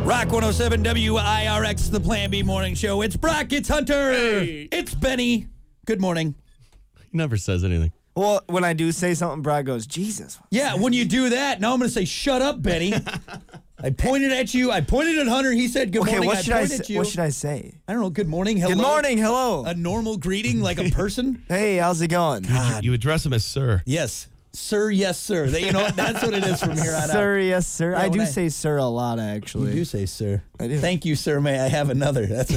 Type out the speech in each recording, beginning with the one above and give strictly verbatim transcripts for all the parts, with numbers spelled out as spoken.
Rock one oh seven W I R X, the Plan B Morning Show. It's Brock, it's Hunter, Hey. it's Benny. Good morning. He never says anything. Well, when I do say something, Brad goes, Jesus. Yeah, when you do that, now I'm going to say, shut up, Benny. I pointed at you. I pointed at Hunter. He said, good Okay, morning. what should I, pointed say? at you. What should I say? I don't know. Good morning. Hello. Good morning. Hello. A normal greeting like a person? Hey, how's it going? You address him as sir. Yes. Sir, yes, sir. That, you know what? That's what it is from here on out. Sir, yes, sir. Yeah, I when do I- say sir a lot, actually. You do say, sir. I do. Thank you, sir. May I have another? That's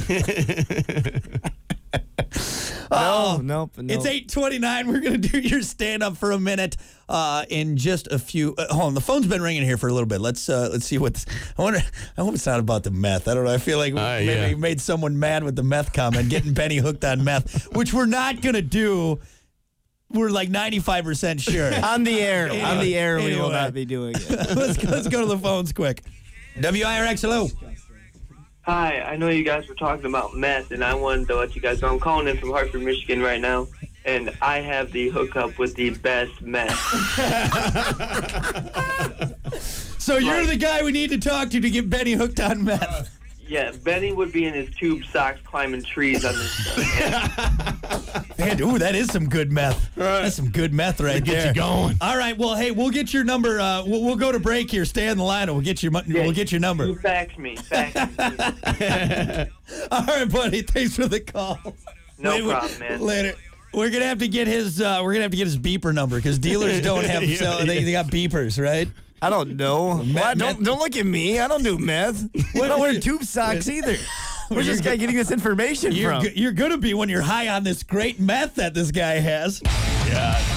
No, nope, nope. It's eight twenty-nine. We're going to do your stand-up for a minute uh, in just a few. Uh, hold on. The phone's been ringing here for a little bit. Let's uh, let's see what's. I wonder. I hope it's not about the meth. I don't know. I feel like Uh, maybe yeah. we made someone mad with the meth comment, getting Benny hooked on meth, which we're not going to do. We're like ninety-five percent sure. On the air. On the air, we will Anyway. not be doing it. let's, go, let's go to the phones quick. W I R X, hello. Hi, I know you guys were talking about meth, and I wanted to let you guys know I'm calling in from Hartford, Michigan right now, and I have the hookup with the best meth. So you're Right. the guy we need to talk to to get Benny hooked on meth. Yeah, Benny would be in his tube socks climbing trees on this stuff. Man, ooh, that is some good meth. That's some good meth right Get there. you going. All right, well, hey, we'll get your number. Uh, we'll, we'll go to break here. Stay on the line, and we'll get your mo- Yeah, we'll get your You number. fax me. Fax me. All right, buddy. Thanks for the call. No Wait, wait, problem, man. Later. We're gonna have to get his. Uh, we're gonna have to get his beeper number because dealers don't have. Yeah, so they, they got beepers, right? I don't know. What? meth- Don't, don't look at me. I don't do meth. I don't wear tube socks either. Where's this guy getting this information You're from? go- you're gonna be when you're high on this great meth that this guy has. Yeah.